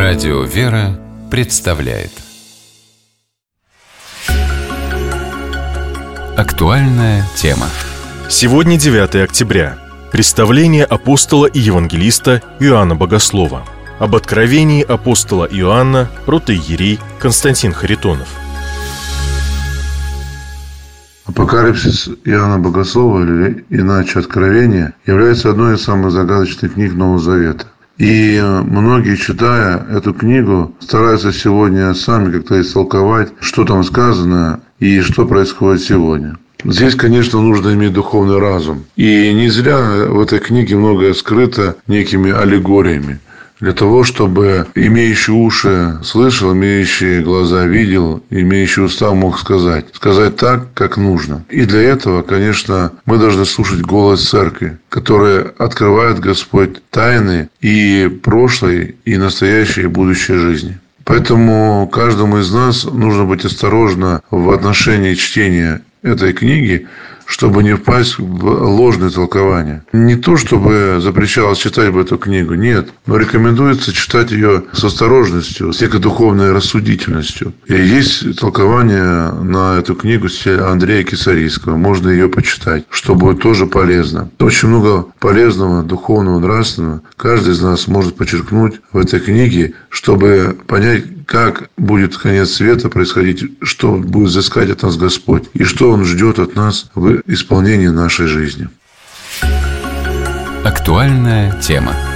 Радио «Вера» представляет актуальная тема. Сегодня 9 октября. Представление апостола и евангелиста Иоанна Богослова. Об откровении апостола Иоанна протоиерей Константин Харитонов. Апокалипсис Иоанна Богослова, или иначе Откровение, является одной из самых загадочных книг Нового Завета. И многие, читая эту книгу, стараются сегодня сами как-то истолковать, что там сказано и что происходит сегодня. Здесь, конечно, нужно иметь духовный разум. И не зря в этой книге многое скрыто некими аллегориями. Для того, чтобы имеющий уши слышал, имеющий глаза видел, имеющий уста мог сказать так, как нужно. И для этого, конечно, мы должны слушать голос Церкви, которая открывает Господь тайны и прошлой, и настоящей, и будущей жизни. Поэтому каждому из нас нужно быть осторожно в отношении чтения этой книги, чтобы не впасть в ложное толкование. Не то, чтобы запрещалось читать бы эту книгу, нет. Но рекомендуется читать ее с осторожностью, с некой духовной рассудительностью. И есть толкование на эту книгу Андрея Кесарийского. Можно ее почитать, что будет тоже полезно. Очень много полезного, духовного, нравственного каждый из нас может подчеркнуть в этой книге, чтобы понять, как будет конец света происходить, что будет взыскать от нас Господь и что Он ждет от нас в исполнении нашей жизни. Актуальная тема.